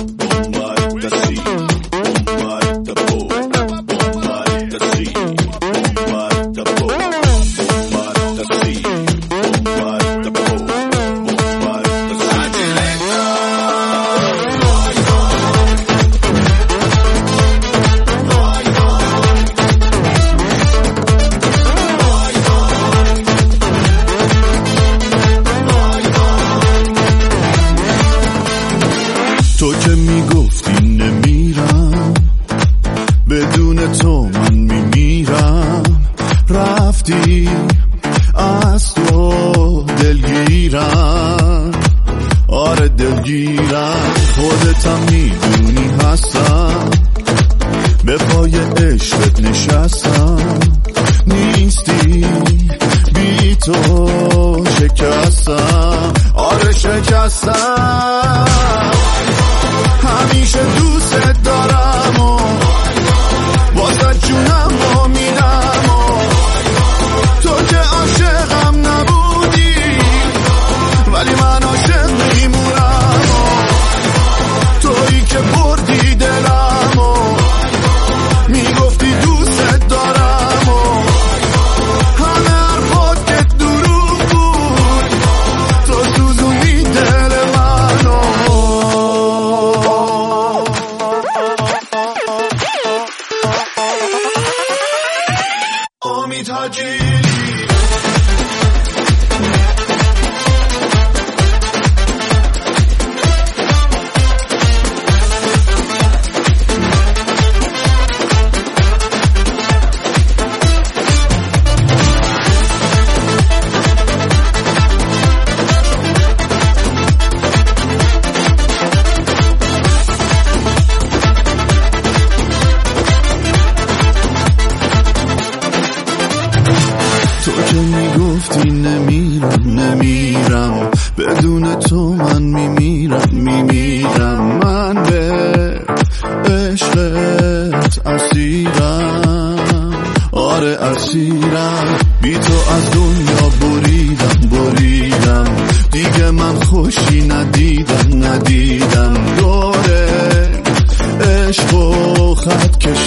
تو که میگفتی نمیرم، بدون تو من میمیرم. رفتی از تو دلگیرم، آره دلگیرم. خودتم میدونی هستم، به پای عشقت نشستم. نیستی بی تو شکستم، آره شکستم. همیشه دوست دارم و واسه جونم رو میدم و تو که عاشقم نبودی ولی من عاشق میمونم و تویی که بردی دلم و میگفتی دوست دارم و همه حرفات که دروغ بود، تو سوزونی دل منو. امید حاجی تو که میگفتی نمیرم، بدون تو من میمیرم. من به عشقت اسیرم، آره اسیرم. بی تو از دنیا بریدم، دیگه من خوشی ندیدم. دوره عشق و خط کشیدم.